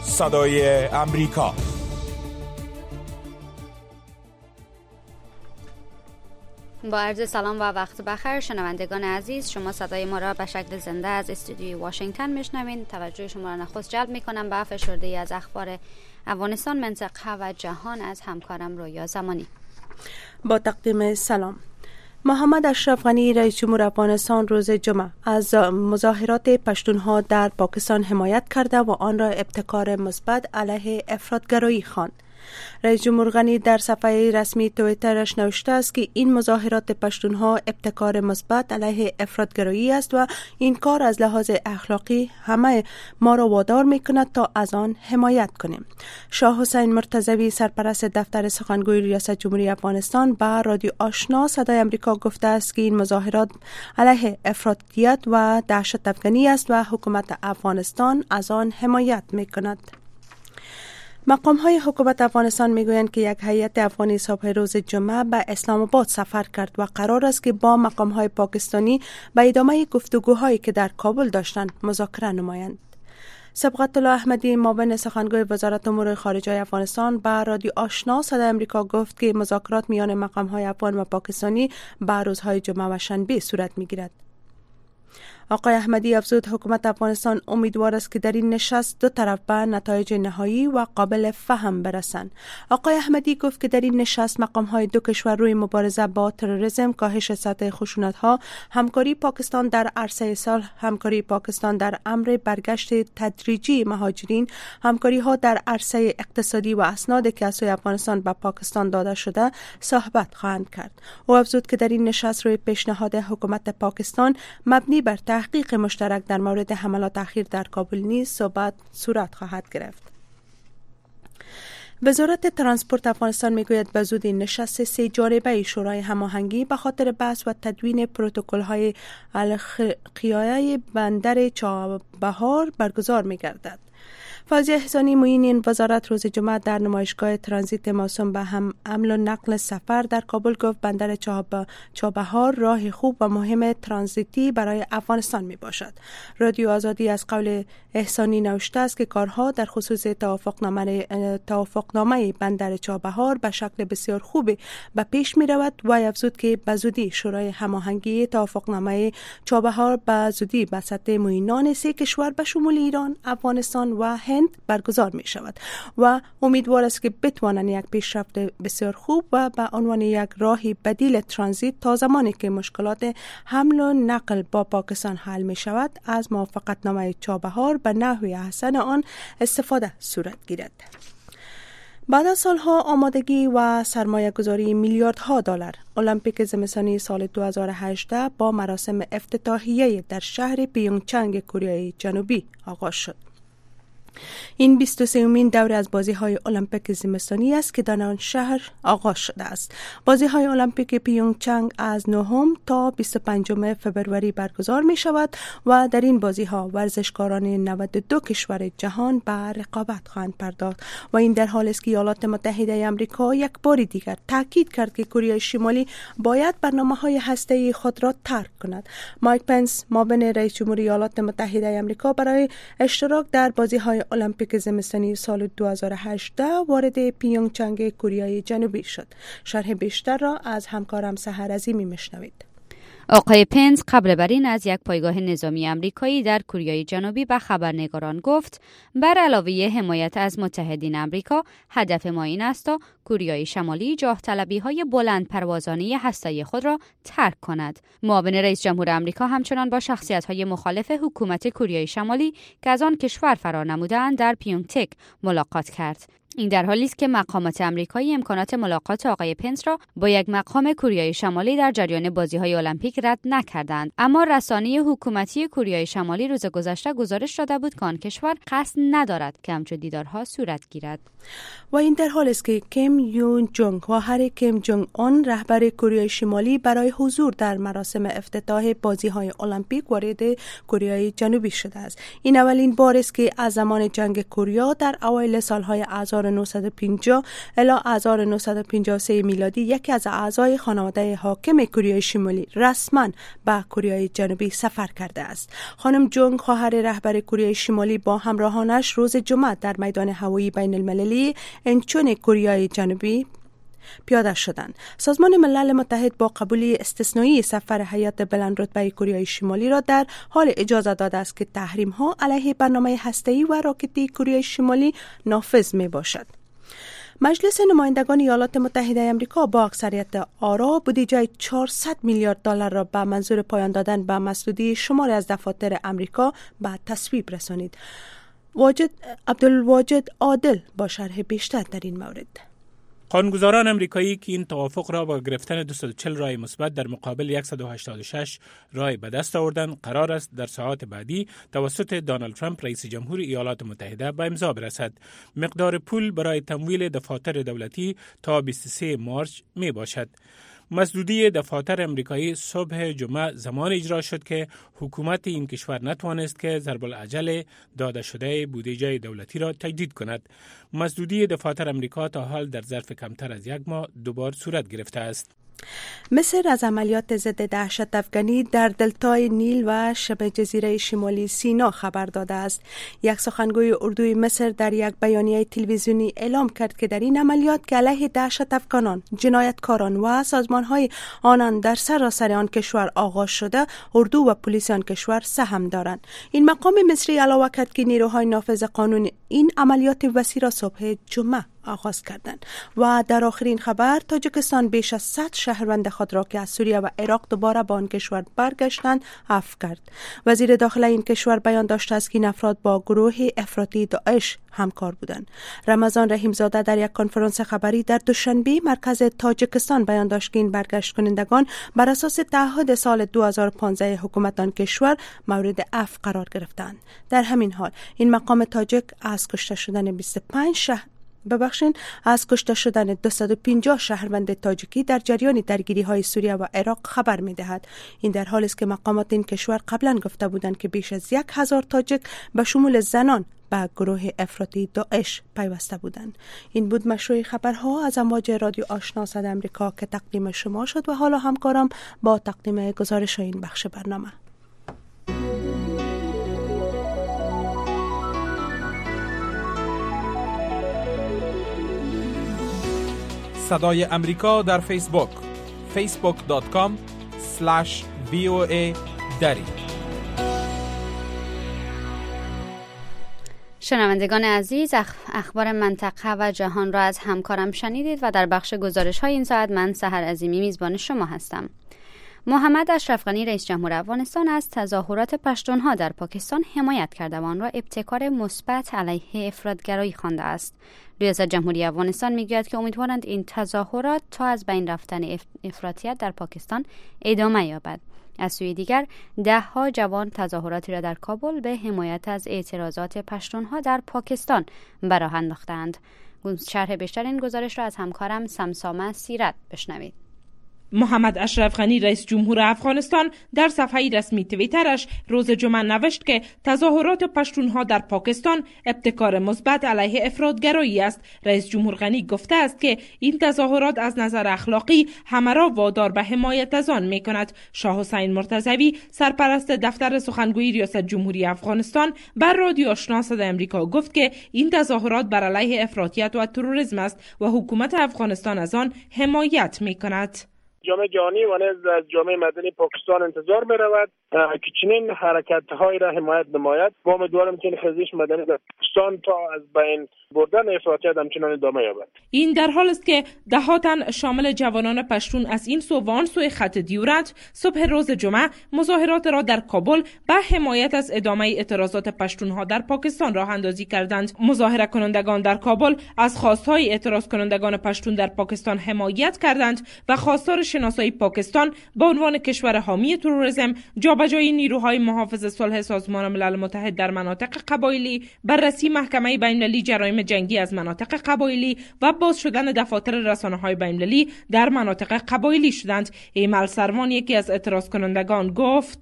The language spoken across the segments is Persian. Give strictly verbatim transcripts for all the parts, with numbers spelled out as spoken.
صدای امریکا. با عرض سلام و وقت بخیر شنوندگان عزیز، شما صدای ما را به شکل زنده از استودیوی واشنگتن میشنوین. توجه شما را نخست جلب میکنم به فشرده ای از اخبار افغانستان، منطقه و جهان از همکارم رویا زمانی. با تقدیم سلام. محمد اشرف غنی رئیس جمهور افغانستان روز جمعه از مظاهرات پشتونها در پاکستان حمایت کرده و آن را ابتکار مثبت علیه افراطگرایی خواند. رئیس جمهور غنی در صفحه رسمی توییترش نوشته است که این مظاهرات پشتونها ابتکار مثبت علیه افراطگرایی است و این کار از لحاظ اخلاقی همه ما را وادار می‌کند تا از آن حمایت کنیم. شاه حسین مرتضوی سرپرست دفتر سخنگوی ریاست جمهوری افغانستان به رادیو آشنا صدای آمریکا گفته است که این مظاهرات علیه افراطیت و دهشت افکنی است و حکومت افغانستان از آن حمایت می‌کند. مقام های حکومت افغانستان میگویند که یک هیئت افغانی صبح روز جمعه به اسلام آباد سفر کرد و قرار است که با مقام های پاکستانی به ادامه گفتگوهایی که در کابل داشتند مذاکره نمایند. صبغت الله احمدی معاون سخنگوی وزارت امور خارجه افغانستان به رادیو آشنا صدای آمریکا گفت که مذاکرات میان مقام های افغان و پاکستانی به روزهای جمعه و شنبه صورت میگیرد. آقای احمدی افزود حکومت افغانستان امیدوار است که در این نشست دو طرف به نتایج نهایی و قابل فهم برسند. آقای احمدی گفت که در این نشست مقام‌های دو کشور روی مبارزه با تروریسم، کاهش سطح خشونت‌ها، همکاری پاکستان در عرصه صلح، همکاری پاکستان در امر برگشت تدریجی مهاجرین، همکاری‌ها در عرصه اقتصادی و اسنادی که از سوی افغانستان به پاکستان داده شده صحبت خواهند کرد. او افزود که در این نشست روی پیشنهاد حکومت پاکستان مبنی بر تحقیق مشترک در مورد حملات اخیر در کابل نیز صحبت صورت خواهد گرفت. وزارت ترانسپورت افغانستان میگوید به زودی نشست سه جانبه شورای هماهنگی به خاطر بحث و تدوین پروتکل‌های الخیایه بندر چابهار برگزار می‌گردد. فوزیه احسانی معین این وزارت روز جمعه در نمایشگاه ترانزیت موسوم به هم حمل و نقل سفر در کابل گفت بندر چابهار راه خوب و مهم ترانزیتی برای افغانستان می باشد. رادیو آزادی از قول احسانی نوشته است که کارها در خصوص توافقنامه توافقنامه بندر چابهار به شکل بسیار خوبی به پیش می رود و افزود که به زودی شورای هماهنگی توافقنامه چابهار به زودی به سطح معینان سه کشور به شمول ایران، افغانستان و هند برگزار می شود و امیدوار است که بتوانند یک پیشرفت بسیار خوب و به عنوان یک راهی بدیل ترانزیت تا زمانی که مشکلات حمل و نقل با پاکستان حل می شود از موافقتنامه چابهار به نحو احسن آن استفاده صورت گیرد. بعد از سالها آمادگی و سرمایه گذاری میلیاردها دلار، المپیک زمستانی سال دو هزار و هجده با مراسم افتتاحیه در شهر پیونگچنگ کره جنوبی آغاز شد. این بیست و سومین دوره از بازی‌های المپیک زمستانی است که در آن شهر آغاز شده است. بازی‌های المپیک پیونگچنگ از نهم تا بیست و پنجم فوریه برگزار می‌شود و در این بازی‌ها ورزشکاران نود و دو کشور جهان به رقابت خواهند پرداخت و این در حالی است که ایالات متحده آمریکا یک بار دیگر تاکید کرد که کره شمالی باید برنامه‌های هسته‌ای خود را ترک کند. مایک پنس معاون رئیس جمهور ایالات متحده آمریکا برای اشتراک در بازی‌های المپیک زمستانی سال دو هزار و هجده وارد پیونگچنگ کره جنوبی شد. شرح بیشتر را از همکارم سحر عظیمی میشنوید. آقای پنس قبل بر این از یک پایگاه نظامی آمریکایی در کره جنوبی به خبرنگاران گفت بر علاوه حمایت از متحدین آمریکا، هدف ما این است تا کره شمالی جاه طلبی های بلند پروازانه هسته‌ای خود را ترک کند. معاون رئیس جمهور آمریکا همچنان با شخصیت های مخالف حکومت کره شمالی که از آن کشور فرار نمودند در پیونگچنگ ملاقات کرد. این در حالی است که مقامات آمریکایی امکانات ملاقات آقای پنس را با یک مقام کره شمالی در جریان بازی‌های المپیک رد نکردند، اما رسانه حکومتی کره شمالی روز گذشته گزارش داده بود که آن کشور قصد ندارد که همچون دیدارها صورت گیرد. و این در حالی است که کیم یون جونگ و هری کیم جونگ اون رهبر کره شمالی برای حضور در مراسم افتتاح بازی‌های المپیک وارد کره جنوبی شده است. این اولین بار است که از زمان جنگ کره در اوایل سال‌های آذار هزار و نهصد و پنجاه الی هزار و نهصد و پنجاه و سه میلادی یکی از اعضای خانواده حاکم کره شمالی رسما به کره جنوبی سفر کرده است. خانم جونگ خواهر رهبر کره شمالی با همراهانش روز جمعه در میدان هوایی بین المللی انچون کره جنوبی پیاده شدند. سازمان ملل متحد با قبول استثنایی سفر هیئت بلندرتبه کره شمالی را در حال اجازه داده است که تحریم ها علیه برنامه هسته‌ای و راکتی کره شمالی نافذ می باشد. مجلس نمایندگان ایالات متحده آمریکا با اکثریت آرا بودجه چهارصد میلیارد دلار را به منظور پایان دادن به مسدودی شماری از دفاتر آمریکا به تصویب رسانید. واجد عبدالواجد عادل با شرح بیشتر در این مورد. قانونگذاران امریکایی که این توافق را با گرفتن دویست و چهل رای مثبت در مقابل صد و هشتاد و شش رای به دست آوردند، قرار است در ساعات بعدی توسط دونالد ترامپ رئیس جمهور ایالات متحده به امضا برسد. مقدار پول برای تمویل دفاتر دولتی تا بیست و سوم مارس می باشد. مسدودی دفاتر امریکایی صبح جمعه زمان اجرا شد که حکومت این کشور نتوانست که ضرب العجل داده شده بودجه دولتی را تجدید کند. مسدودی دفاتر امریکا تا حال در ظرف کمتر از یک ماه دوبار صورت گرفته است. مصر از عملیات ضد دهشت افغانی در دلتای نیل و شبه جزیره شمالی سینا خبر داده است. یک سخنگوی اردوی مصر در یک بیانیه تلویزیونی اعلام کرد که در این عملیات که علیه دهشت افغانان، جنایتکاران و سازمان‌های آنان در سراسر آن کشور آغاز شده، اردو و پلیس آن کشور سهم دارند. این مقام مصری علاوه کرد که نیروهای نافذ قانون این عملیات وسیع را صبح جمعه آغاز کردند. و در آخرین خبر، تاجیکستان بیش از صد شهروند خود را که از سوریه و عراق دوباره به آن کشور برگشتند عفو کرد. وزیر داخله این کشور بیان داشته است که این افراد با گروه افراطی داعش همکار بودند. رمضان رحیمزاده در یک کنفرانس خبری در دوشنبه مرکز تاجیکستان بیان داشت که این برگشت کنندگان بر اساس تعهد سال دو هزار و پانزده حکومت آن کشور مورد عفو قرار گرفتند. در همین حال این مقام تاجیک از کشته شدن بیست و پنج شهر ببخشین از کشته شدن دویست و پنجاه شهروند تاجیکی در جریان درگیری‌های سوریه و عراق خبر می‌دهد. این در حالی است که مقامات این کشور قبلا گفته بودند که بیش از یک هزار تاجیک به شمول زنان به گروه افراطی داعش پیوسته بودند. این بود مشروع خبرها از امواج رادیو آشنا صدای آمریکا که تقدیم شما شد و حالا همکارم با تقدیم گزارش این بخش برنامه. صدای امریکا در فیسبوک فیسبوک دات کام اسلش وی او ای دری. شنوندگان عزیز، اخبار منطقه و جهان را از همکارم شنیدید و در بخش گزارش های این ساعت من سحر عظیمی میزبان شما هستم. محمد اشرف غنی رئیس جمهور افغانستان از تظاهرات پشتونها در پاکستان حمایت کرده و آن را ابتکار مثبت علیه افراطگرایی خوانده است. ریاست جمهوری افغانستان میگوید که امیدوارند این تظاهرات تا از بین رفتن افراطیت در پاکستان ادامه یابد. از سوی دیگر ده ها جوان تظاهراتی را در کابل به حمایت از اعتراضات پشتونها در پاکستان به راه انداختند. شرح بیشتر این گزارش را از همکارم سمسامه سیرت بشنوید. محمد اشرف غنی رئیس جمهور افغانستان در صفحه رسمی توییترش روز جمعه نوشت که تظاهرات پشتونها در پاکستان ابتکار مثبت علیه افراطگرایی است. رئیس جمهور غنی گفته است که این تظاهرات از نظر اخلاقی همه را وادار به حمایت از آن می‌کند. شاه حسین مرتضوی سرپرست دفتر سخنگوی ریاست جمهوری افغانستان بر رادیو آشنا صدای آمریکا گفت که این تظاهرات بر علیه افراطیت و تروریسم است و حکومت افغانستان از آن حمایت می‌کند. جامعه جهانی و نیز از جامعه مدنی پاکستان انتظار می رود که چنین حرکت هایی را حمایت نماید و امیدوارم که این خیزش مدنی در پاکستان تا از بین بردن افراطیت همچنان ادامه یابد. این در حال است که ده ها تن شامل جوانان پشتون از این سو و آن سوی خط دیورند صبح روز جمعه مظاهرات را در کابل به حمایت از ادامه اعتراضات پشتونها در پاکستان راه اندازی کردند. مظاهره کنندگان در کابل از خواستهای اعتراض کنندگان پشتون در پاکستان حمایت کردند و خواستار شناسایی پاکستان به عنوان کشور حامی تروریسم، جابجایی نیروهای محافظ صلح سازمان ملل متحد در مناطق قبایلی، بررسی محکمه بین‌المللی جرایم جنگی از مناطق قبایلی و باز شدن دفاتر رسانه‌های بین‌المللی در مناطق قبایلی شدند. ایمل سروان یکی از اعتراض کنندگان گفت: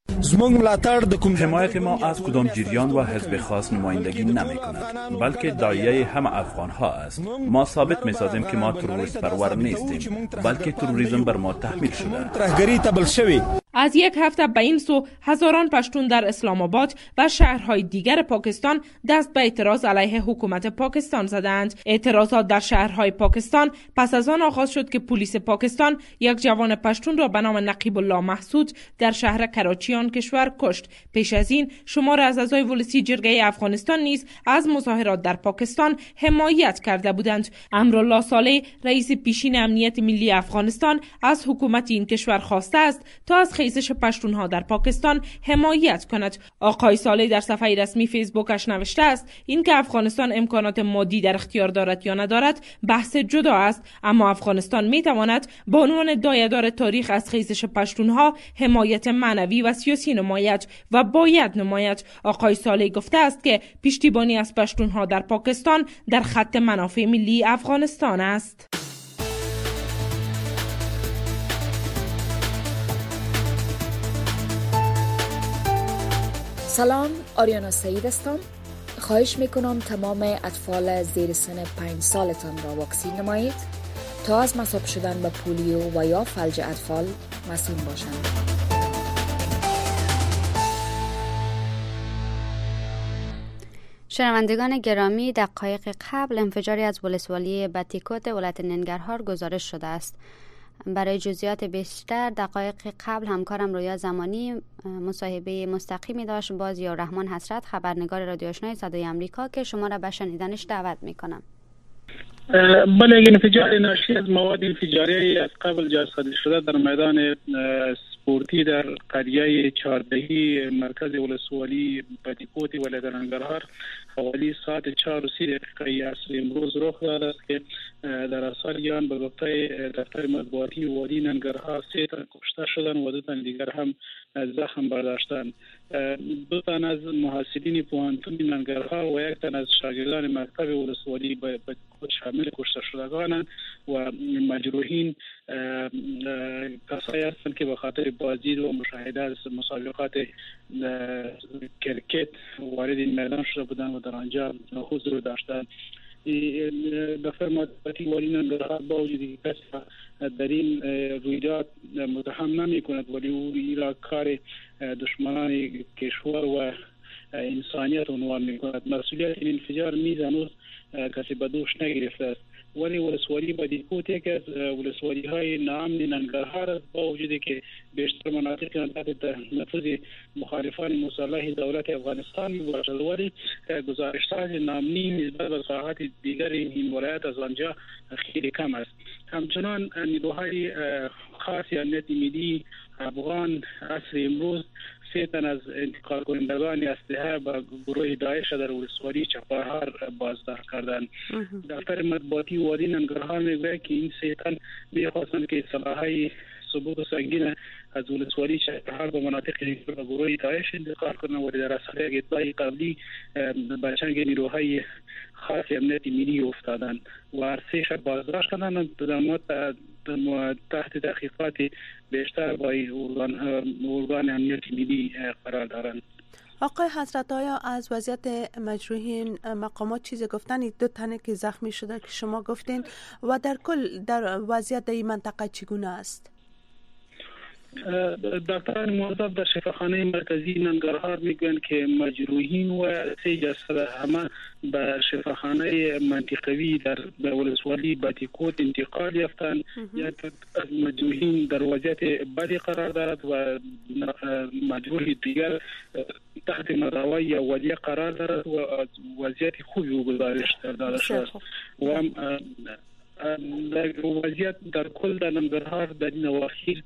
حمایت ما از کدام جریان و حزب خاص نمایندگی نمی کند، بلکه داعیه همه افغان ها است. ما ثابت می سازیم که ما تروریست پرور نیستیم، بلکه تروریسم بر ما تحمیل شده. از یک هفته به این سو هزاران پشتون در اسلام آباد و شهرهای دیگر پاکستان دست به اعتراض علیه حکومت پاکستان زدند. اعتراضات در شهرهای پاکستان پس از آن آغاز شد که پلیس پاکستان یک جوان پشتون را به نام نقیب الله محسود در شهر کراچی آن کشور کشت. پیش از این شمار از اعضای ولسی جرگه افغانستان نیز از مظاهرات در پاکستان حمایت کرده بودند. امرالله صالح رئیس پیشین امنیت ملی افغانستان از حکومت این کشور خواسته است تا از خیزش پشتونها در پاکستان حمایت کند. آقای صالح در صفحه رسمی فیسبوکش نوشته است اینکه افغانستان امکانات مادی در اختیار دارد یا ندارد بحث جدا است، اما افغانستان می تواند به عنوان دایه‌دار تاریخ از خیزش پشتونها حمایت معنوی و سیاسی نماید و باید نماید. آقای صالح گفته است که پشتیبانی از پشتونها در پاکستان در خط منافع ملی افغانستان است. سلام، آریانا سعید هستم. خواهش میکنم تمام اطفال زیر سن پنج سالتان را واکسین نمایید تا از مصاب شدن به پولیو و یا فلج اطفال مسئول باشند. شنوندگان گرامی، دقایق قبل انفجاری از ولسوالی بتیکوت ولایت ننگرهار گزارش شده است. برای جزئیات بیشتر دقایق قبل همکارم رویا زمانی مصاحبه مستقیمی داشت با ضیاءالرحمن حسرت، خبرنگار رادیو آشنای صدای آمریکا، که شما را به شنیدنش دعوت میکنم. بله، این انفجار ناشی از مواد انفجاری از قبل جاسازی شده در میدان سپورتی در قریه چهاردهی مرکز ولسوالی بتیکوت ولایت ننگرهار حوالی ساعت چهار و سی دقیقه عصر امروز رخ داده است که در اثر آن به گفته دفتر مطبوعاتی والی ننگرهار سه تن کشته شدند و دو تن دیگر هم زخم برداشتند. دو تن از محصلین پوهنتون ننگرهار و یک تن از شاگردان مکتب ولسوالی بتیکوت شامل کشته شدگانند و مجروحین کسایی هستند که به خاطر بازدید و مشاهده از مسابقات کرکت وارد این میدان شده بودند و در آنجا حضور داشتند. دفتر مطبوعاتی والی ننگرهار با وجود کسی در این رویداد متهم نمی کند، ولی او را کار دشمنان کشور و انسانیت عنوان می کند. مسئولیت این انفجار نیز هنوز کسی به دوش نگرفته است، ولی ولسوالی بتیکوت یک از ولسوالی های ناامن ننگرهار است، با وجودی که بیشتر مناطق تحت نفوذ مخالفان مسلح دولت افغانستان میباشد، ولی گزارشات ناامنی نسبت به ساحات دیگر این ولایت از آنجا خیلی کم است. همچنان نیروهای خاص امنیت ملی افغان عصر امروز سه تن از انتقال کنندگان اسلحه به گروه داعش در ولسوالی چپاهار بازداشت کردند. دفتر مطبوعاتی والی ننگرهار میگوید که این سه تن میخواستند که سلاحهای ثبوت و سنگین از ولسوالی چپاهار به مناطق دیگر به گروه داعش انتقال کنند، ولی در اثر یک اطلاع قبلی به چنگ نیروهای خاص امنیت ملی افتادند و هر سه شب بازداشت کردند. تحت تحقیقات بیشتر با ارگان امنیت ملی قرار دارند. آقای حضرت، آیا از وضعیت مجروحین مقامات چیزی گفتن؟ دو تنه که زخمی شده که شما گفتین، و در کل در وضعیت در این منطقه چگونه است؟ دکتران موظف در شفاخانه مرکزی ننگرهار میگویند که مجروحین و سه جسد همه به شفاخانه منطقوی در ولسوالی بتیکوت انتقال یافتند. یک از مجروحین در وضعیت بدی قرار دارد و مجروح دیگر تحت مداوای یا ولی قرار دارد و وضعیت خوبی و گزارش داده شده و در وضعیت در کل در ننگرهار در این اواخر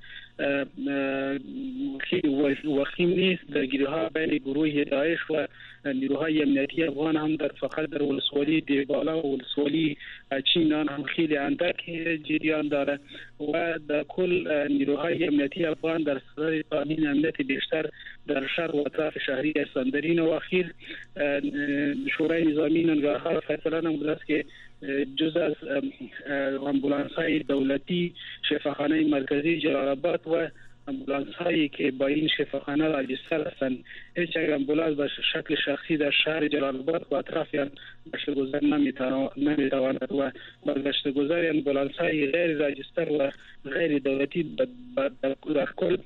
خیلی وخیم نیست. درگیری‌ها بین گروه داعش و نیروهای امنیتی افغان هم در فقط در ولسوالی دیبالا و ولسوالی چینان هم خیلی اندک جریان دارد و در کل نیروهای امنیتی افغان در صدر تامین امنیت بیشتر در شهر و اطراف شهری هستند. در این اواخر شورای نظامی ننگرهار فیصله نموده است که جز از امبولانس های دولتی، شفاخانه مرکزی جلال آباد و امبولانس هایی که با این شفاخانه راجستر هستند هیچ یک امبولانس به شکل شخصی در شهر جلال آباد و اطرافیان گشت گذار نمیتواند و با گشت گذار امبولانس های غیر راجستر و غیر دولتی در کل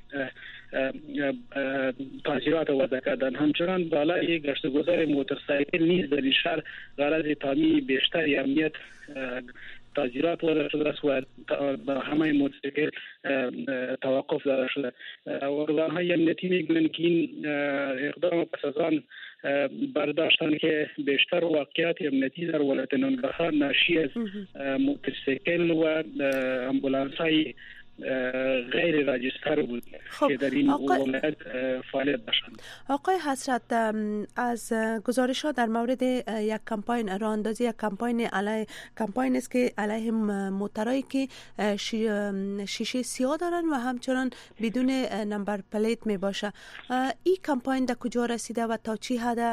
تاثیرات وضع کردن. همچنان بالای گشت گذار موتورسایکل نیز در این شهر غرض تامین بیشتر امنیت تاثیرات وارد شده است و با همه موتورسیکل توقف داده شده. ارگان های امنیتی میگویند که این اقدام پس از آن برداشتن که بیشتر واقعیت امنیتی در ولایت ننگرهار ناشی از موتورسیکل و امبولانس های غیر راجستر بود خب، که در این ولایت فعالیت داشتند. آقای حسرت، از گزارش ها در مورد یک کمپاین راه اندازی یک کمپاین علیه کمپاین است که علیه موترایی که شیشه سیاه دارن و همچنان بدون نمبر پلیت می باشه، این کمپاین در کجا رسیده و تا چی حد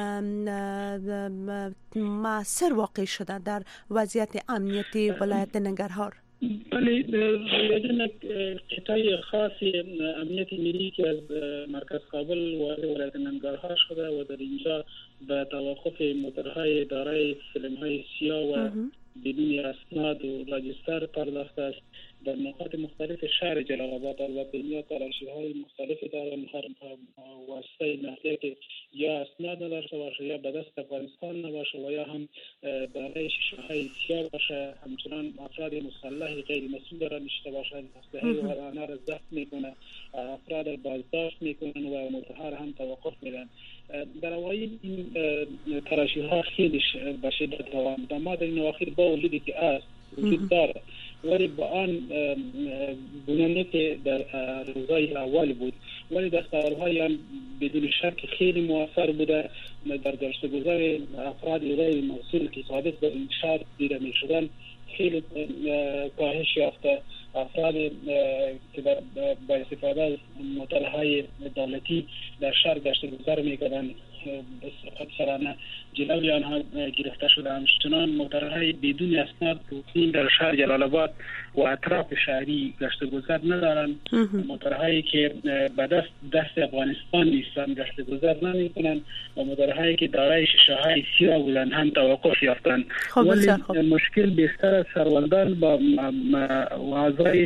مؤثر واقع شده در وضعیت امنیتی ولایت ننگرهار؟ بله، یک قطعه خاصی امنیت ملی که از مرکز کابل وارد ولایت ننگرهار شده و در اینجا به توقف موتورهای دارای فیلم‌های سیاه و بدون اسناد و راجستر پرداخته است. در نقاط مختلف شهر جلال آباد البته اینها تلاشی‌های مختلفی دارند، هر واسطه نقلیه که یا اسناد نداشته باشه یا به دست افغانستان نباشه و یا هم دارای شیشه‌های سیاه باشه. همچنان افراد مسلح غیر مسئول دارن داشته باشند، اسلحه و آنها را ضبط میکنن، افراد را بازداشت میکنن و موتورها هم توقف میدن. در اوایل این تلاشی‌ها خیلی به شدت دوام داشت. ما در این اواخر با وجودی که است وجود داره ولی با آن گونه که در روزهای اول بود، ولی دستاوردهای آن بدون شک خیلی موثر بوده. در گشت گذار افراد غیر مسئول که ثابت به این شهر دیده می شدن خیلی کاهش یافته. افراد که با استفاده از موتورهای دولتی در شهر گشت گذار می کردن سرانه جلوی آنها گرفته شده. همچنان موتورهای بدون اسناد این در شهر جلال آباد و اطراف شهری گشت گذر ندارند. موتورهایی که به دست دست افغانستان نیستند گشت گذر نمی‌کنند و موتورهایی که دارای شیشه‌های سیاه بودند هم توقف یافتند. ولی مشکل بیشتر از سروندان با اعضای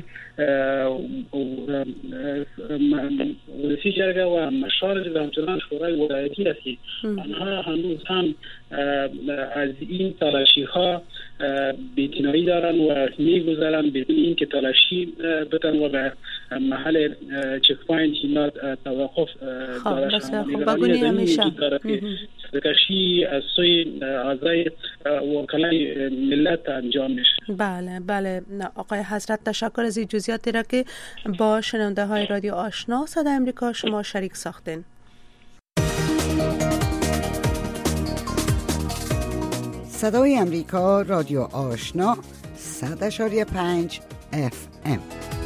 ولسی جرگه و مشارج و همچنان شورای ولایتی است که آنها هنوز هم از این تلاشی ها بی‌اعتنایی دارن و میگذارن بدون اینکه تلاشی بتن و به محل چک پوینت اینا توقف داشته باشند. خب بگونی همیشه سرکشی از سوی اعضای وکلای ملت انجام میشه. بله بله آقای حضرت، تشکر از این جزئیاتی را که با شنونده های رادیو آشنا صدای امریکا شما شریک ساختین. صدای امریکا رادیو آشنا صد اشاری پنج اف ام.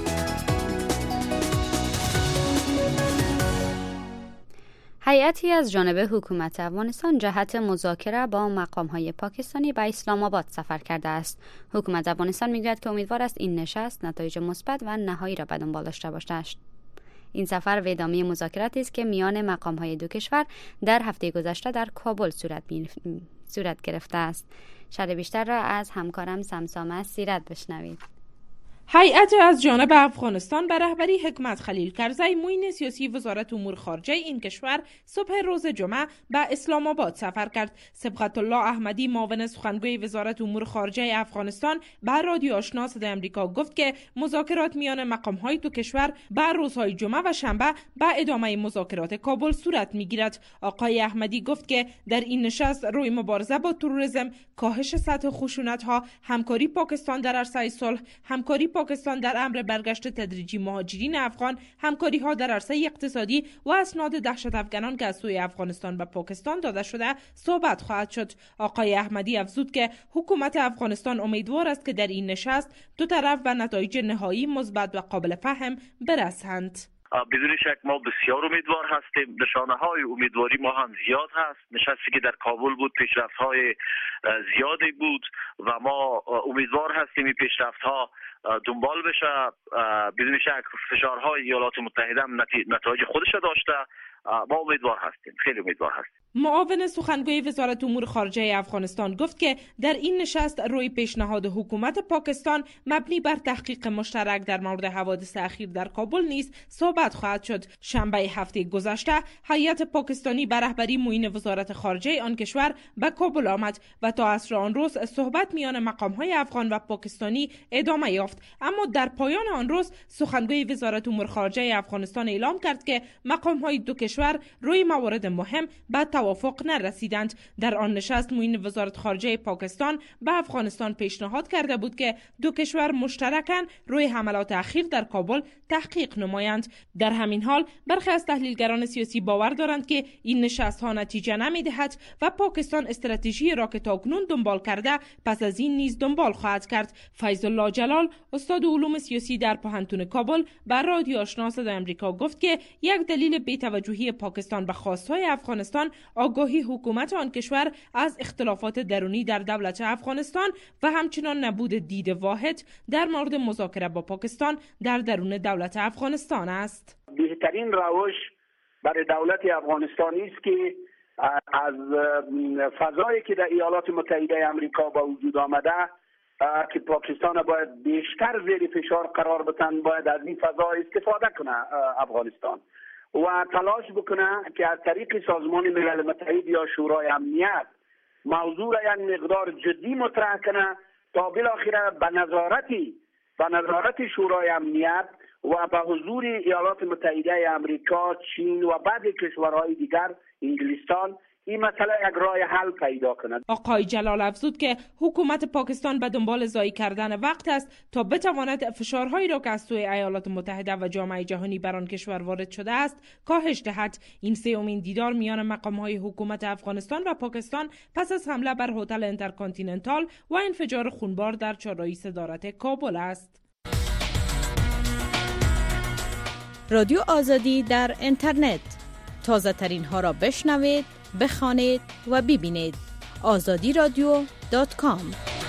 هیئتی از جانب حکومت افغانستان جهت مذاکره با مقام‌های پاکستانی به اسلام آباد سفر کرده است. حکومت افغانستان می‌گوید که امیدوار است این نشست نتایج مثبت و نهایی را به دنبال داشته باشد. این سفر و ادامه مذاکراتی است که میان مقام‌های دو کشور در هفته گذشته در کابل صورت می... صورت گرفته است. شرح بیشتر را از همکارم سمسامه سیرت بشنوید. هیئت از جانب افغانستان به رهبری حکمت خلیل کرزی معین سیاسی وزارت امور خارجه این کشور صبح روز جمعه به اسلام آباد سفر کرد. سبقت الله احمدی معاون سخنگوی وزارت امور خارجه افغانستان به رادیو آشنا صدای امریکا گفت که مذاکرات میان مقام‌های دو کشور به روزهای جمعه و شنبه به ادامه مذاکرات کابل صورت می‌گیرد. آقای احمدی گفت که در این نشست روی مبارزه با تروریسم، کاهش سطح خشونت‌ها، همکاری پاکستان در عرصه صلح، همکاری پاکستان در امر برگشت تدریجی مهاجرین افغان، همکاری ها در عرصه اقتصادی و اسناد دهشت افغانان که از سوی افغانستان به پاکستان داده شده صحبت خواهد شد. آقای احمدی افزود که حکومت افغانستان امیدوار است که در این نشست دو طرف و نتایج نهایی مثبت و قابل فهم برسند. بدون شک ما بسیار امیدوار هستیم. نشانه های امیدواری ما هم زیاد هست. نشستی که در کابل بود پیشرفت های زیادی بود و ما امیدوار هستیم این پیشرفت ها دنبال بشه. بدون شک فشارهای ایالات متحده هم نتایج خودش داشته. ما امیدوار هستیم، خیلی امیدوار هستیم. معاون سخنگوی وزارت امور خارجه افغانستان گفت که در این نشست روی پیشنهاد حکومت پاکستان مبنی بر تحقیق مشترک در مورد حوادث اخیر در کابل نیز صحبت خواهد شد. شنبه هفته گذشته هیئت پاکستانی به رهبری معین وزارت خارجه آن کشور به کابل آمد و تا عصر آن روز صحبت میان مقام‌های افغان و پاکستانی ادامه یافت. اما در پایان آن روز سخنگوی وزارت امور خارجه افغانستان اعلام کرد که مقام‌های دو کشور روی موارد مهم به توافق نرسیدند. در آن نشست معین وزارت خارجه پاکستان به افغانستان پیشنهاد کرده بود که دو کشور مشترکاً روی حملات اخیر در کابل تحقیق نمایند. در همین حال برخی از تحلیلگران سیاسی باور دارند که این نشست ها نتیجه نمی‌دهد و پاکستان استراتژی را که تاکنون دنبال کرده پس از این نیز دنبال خواهد کرد. فیض الله جلال استاد علوم سیاسی در پوهنتون کابل بر رادیو آشنا صدای آمریکا گفت که یک دلیل بی‌توجهی پاکستان به خواستهای افغانستان آگاهی حکومت آن کشور از اختلافات درونی در دولت افغانستان و همچنان نبود دید واحد در مورد مذاکره با پاکستان در درون دولت افغانستان است. بهترین روش برای دولت افغانستانی است که از فضایی که در ایالات متحده آمریکا با وجود آمده که پاکستان باید بیشتر زیر فشار قرار بدن، باید از این فضا استفاده کنه افغانستان و تلاش بکنه که از طریق سازمان ملل متحد یا شورای امنیت موضوع را یک مقدار جدی مطرح کنه تا بالاخره به نظارتی به نظارت شورای امنیت و به حضور ایالات متحده آمریکا، چین و بعض کشورهای دیگر، انگلستان، این مسئله یک راه حل پیدا کند. آقای جلال افزود که حکومت پاکستان به دنبال ضایع کردن وقت است تا بتواند فشارهایی را که از سوی ایالات متحده و جامعه جهانی بر آن کشور وارد شده است کاهش دهد. این سومین دیدار میان مقام‌های حکومت افغانستان و پاکستان پس از حمله بر هتل انترکانتیننتال و انفجار خونبار در چهارراهی صدارت کابل است. رادیو آزادی در اینترنت، تازه ترین ها را بشنوید، بخوانید و ببینید. آزادی رادیو دات کام.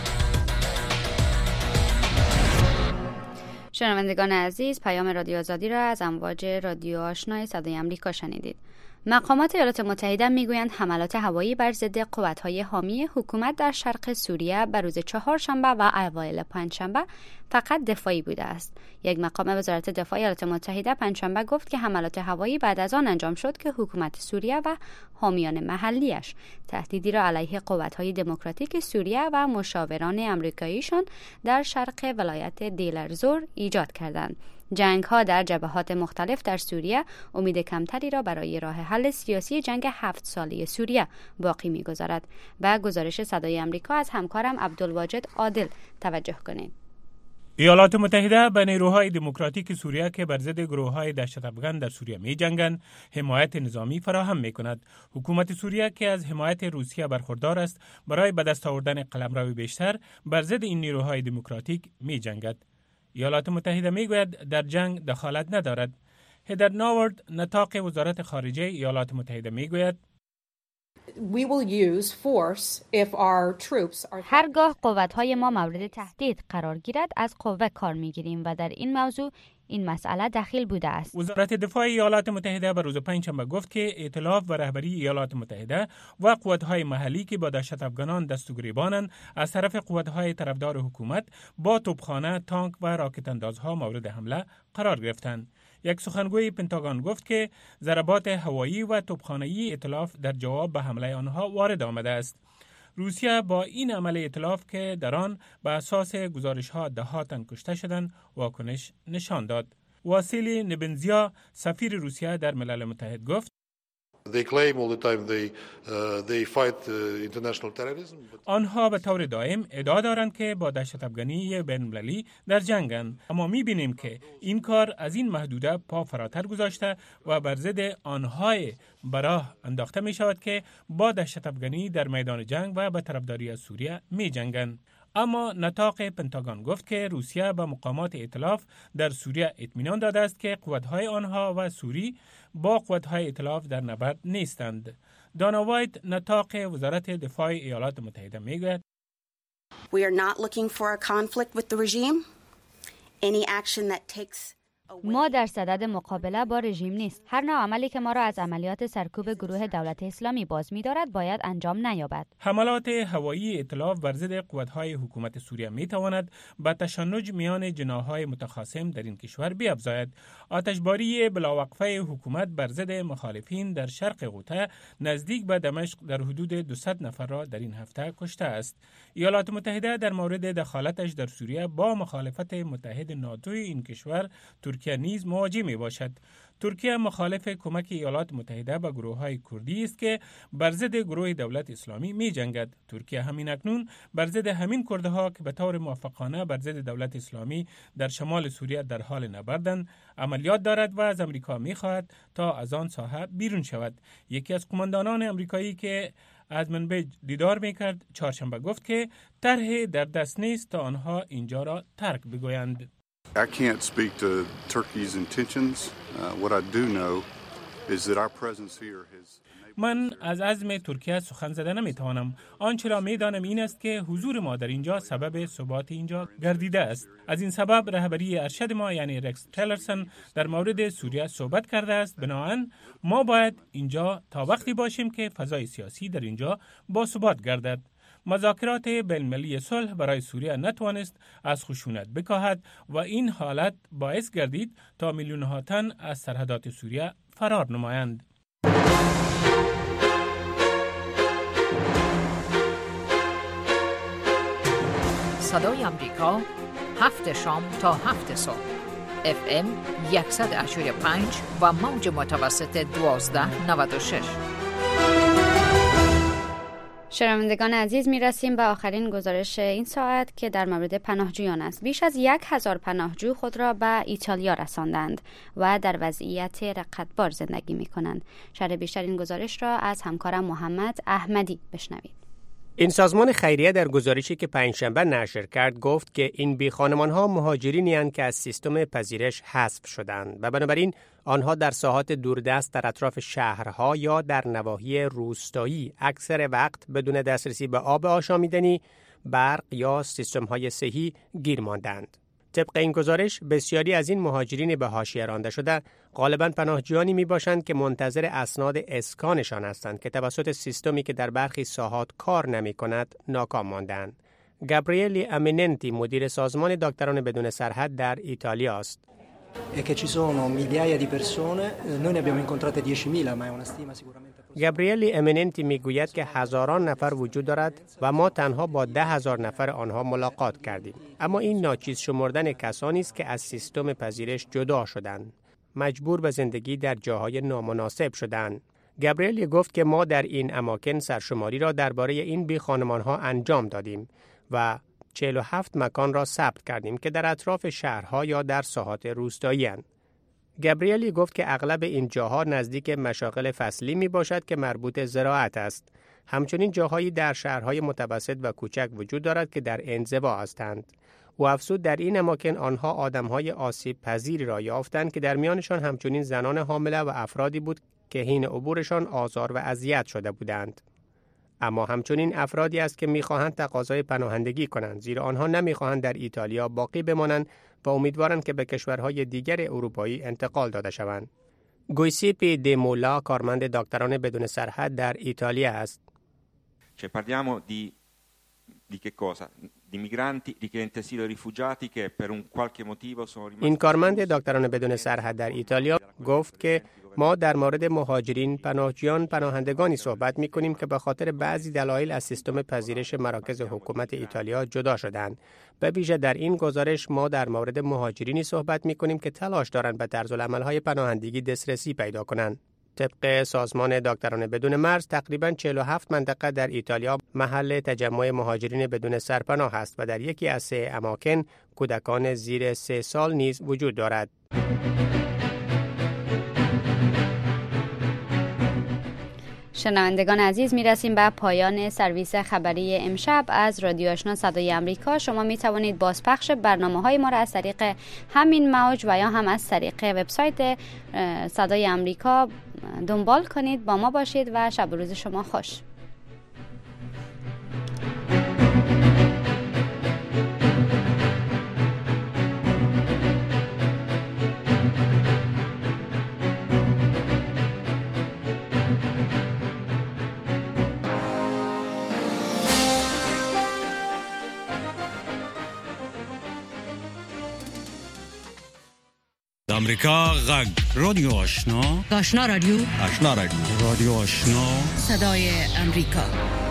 شنوندگان عزیز، پیام رادیو آزادی را از امواج رادیو آشنای صدای آمریکا شنیدید. مقامات ایالات متحده میگویند حملات هوایی بر ضد قوت‌های حامی حکومت در شرق سوریه بر روز چهارشنبه و اوایل پنجشنبه فقط دفاعی بوده است. یک مقام وزارت دفاع ایالات متحده پنجشنبه گفت که حملات هوایی بعد از آن انجام شد که حکومت سوریه و حامیان محلیش تهدیدی را علیه قوت‌های دموکراتیک سوریه و مشاوران آمریکاییشان در شرق ولایت دیل الزور ایجاد کردند. جنگ ها در جبهات مختلف در سوریه امید کمتری را برای راه حل سیاسی جنگ هفت ساله سوریه باقی می‌گذارد. و گزارش صدای آمریکا از همکارم عبدالواجد عادل توجه کنید. ایالات متحده به نیروهای دموکراتیک سوریه که بر ضد گروه‌های دهشت‌افکن در سوریه می‌جنگند حمایت نظامی فراهم می‌کند. حکومت سوریه که از حمایت روسیه برخوردار است برای به دست آوردن قلمرو بیشتر بر ضد این نیروهای دموکراتیک می‌جنگد. ایالات متحده میگوید در جنگ دخالت ندارد. هدر ناورد نطاق وزارت خارجه ایالات متحده میگوید هرگاه قوت‌های ما مورد تهدید قرار گیرد از قوه کار می‌گیریم و در این موضوع این مسئله دخیل بوده است. وزارت دفاع ایالات متحده بر روز پنجشنبه گفت که ائتلاف و رهبری ایالات متحده و قوت‌های محلی که با دهشت افغانان دست و گریبانند از طرف قوت‌های طرفدار حکومت با توپخانه، تانک و راکت اندازها مورد حمله قرار گرفتند. یک سخنگوی پنتاگون گفت که ضربات هوایی و توپخانه‌ای ائتلاف در جواب به حمله آنها وارد آمده است. روسیه با این عمل ائتلاف که در آن به اساس گزارش‌ها ده‌ها تن کشته شدند واکنش نشان داد. واسیلی نبنزیا سفیر روسیه در ملل متحد گفت They claim all the time they uh, they fight uh, international terrorism. But... آنها به طور دائم ادعا دارند که با دهشت افغانی بین‌المللی در جنگند، اما می‌بینیم که این کار از این محدوده پا فراتر گذاشته و بر ضد آنهای براه انداخته می شود که با دهشت افغانی در میدان جنگ و به طرفداری از سوریه می جنگند. اما نطاق پنتاگون گفت که روسیه به مقامات ائتلاف در سوریه اطمینان داده است که قوت‌های آنها و سوری با قوت‌های ائتلاف در نبرد نیستند. دانا وایت نطاق وزارت دفاع ایالات متحده میگوید We are not looking for a conflict with the regime. any action that takes ما در صدد مقابله با رژیم نیست. هر نوع عملی که ما را از عملیات سرکوب گروه دولت اسلامی باز می‌دارد باید انجام نیابد. حملات هوایی ائتلاف بر ضد قوت‌های حکومت سوریه می‌تواند به تشنج میان جناح‌های متخاصم در این کشور بیفزاید. آتشباری بلاوقفه حکومت بر ضد مخالفین در شرق غوطه نزدیک به دمشق در حدود دویست نفر را در این هفته کشته است. ایالات متحده در مورد دخالتش در سوریه با مخالفت متحد ناتو این کشور ترکیه نیز مواجه می باشد. ترکیه مخالف کمک ایالات متحده به گروه‌های کردی است که بر ضد گروه دولت اسلامی می جنگد. ترکیه همین اکنون بر ضد همین کردها که به طور موافقانه بر ضد دولت اسلامی در شمال سوریه در حال نبردند عملیات دارد و از امریکا می خواهد تا از آن ساحه بیرون شود. یکی از قماندانان امریکایی که از منبج دیدار می کرد چهارشنبه گفت که طرح در دست نیست تا آنها اینجا را ترک بگویند. I can't speak to Turkey's intentions. Uh, what I do know is that our presence here has من از عزم ترکیه سخن زده نمیتوانم. آنچه را میدانم این است که حضور ما در اینجا سبب ثبات اینجا گردیده است. از این سبب رهبری ارشد ما یعنی رکس تیلرسون در مورد سوریه صحبت کرده است. بنابراین ما باید اینجا تا وقتی باشیم که فضای سیاسی در اینجا با ثبات گردد. مذاکرات بین‌المللی صلح برای سوریه نتوانست از خشونت بکاهد و این حالت باعث گردید تا میلیون‌ها تن از سرحدات سوریه فرار نمایند. صدای آمریکا هفت شام تا هفت صبح اف ام صد و هشتاد و پنج و موج متوسط دوازده نود و شش. شنوندگان عزیز میرسیم به آخرین گزارش این ساعت که در مورد پناهجویان است. بیش از یک هزار پناهجو خود را به ایتالیا رساندند و در وضعیت رقتبار زندگی می کنند. شرح بیشتر این گزارش را از همکارم محمد احمدی بشنوید. این سازمان خیریه در گزارشی که پنجشنبه نشر کرد گفت که این بی خانمان‌ها مهاجرینی اند که از سیستم پذیرش حذف شدند و بنابراین آنها در ساحات دوردست در اطراف شهرها یا در نواحی روستایی اکثر وقت بدون دسترسی به آب آشامیدنی، برق یا سیستم‌های صحی گیر ماندند. طبق این گزارش بسیاری از این مهاجرین به حاشیه رانده شده غالباً پناهجویانی میباشند که منتظر اسناد اسکانشان هستند که توسط سیستمی که در برخی ساحات کار نمی‌کند ناکام ماندند. گابریلی امیننتی مدیر سازمان دکتران بدون سرحد در ایتالیا است. گابریلی امیننتی میگوید که هزاران نفر وجود دارد و ما تنها با ده هزار نفر آنها ملاقات کردیم. اما این ناچیز شمردن کسانی است که از سیستم پذیرش جدا شدند. مجبور به زندگی در جاهای نامناسب شدند. گابریلی گفت که ما در این اماکن سرشماری را درباره این بی خانمانها انجام دادیم و چهل و هفت مکان را ثبت کردیم که در اطراف شهرها یا در ساحات روستایی اند. گابریلی گفت که اغلب این جاها نزدیک مشاغل فصلی می باشد که مربوط زراعت است. همچنین جاهایی در شهرهای متوسط و کوچک وجود دارد که در انزوا هستند. او افزود در این اماکن آنها آدمهای آسیب پذیری را یافتند که در میانشان همچنین زنان حامله و افرادی بود که حین عبورشان آزار و اذیت شده بودند. اما همچنین افرادی است که می‌خواهند تقاضای پناهندگی کنند زیرا آنها نمی‌خواهند در ایتالیا باقی بمانند و امیدوارند که به کشورهای دیگر اروپایی انتقال داده شوند. گویسیپی دی مولا کارمند دکتران بدون سرحد در ایتالیا است. Cioè parliamo di di che cosa? Di migranti, richiedenti asilo e rifugiati che per un qualche motivo sono rimasti. این کارمند دکتران بدون سرحد در ایتالیا گفت که ما در مورد مهاجرین، پناهجویان، پناهندگانی صحبت می‌کنیم که به خاطر بعضی دلایل از سیستم پذیرش مراکز حکومت ایتالیا جدا شدند. به ویژه در این گزارش ما در مورد مهاجرینی صحبت می‌کنیم که تلاش دارند به طرزالعمل‌های پناهندگی دسترسی پیدا کنند. طبق سازمان دکتران بدون مرز تقریباً چهل و هفت منطقه در ایتالیا محل تجمع مهاجرین بدون سرپناه است و در یکی از سه اماکن کودکان زیر سه سال نیز وجود دارد. شنوندگان عزیز میرسیم به پایان سرویس خبری امشب از رادیو آشنا صدای آمریکا. شما می توانید بازپخش برنامه های ما را از طریق همین موج و یا هم از طریق وبسایت صدای آمریکا دنبال کنید. با ما باشید و شب و روز شما خوش. امریکا غږ رادیو آشنا آشنا رادیو آشنا رادیو رادیو آشنا صدای امریکا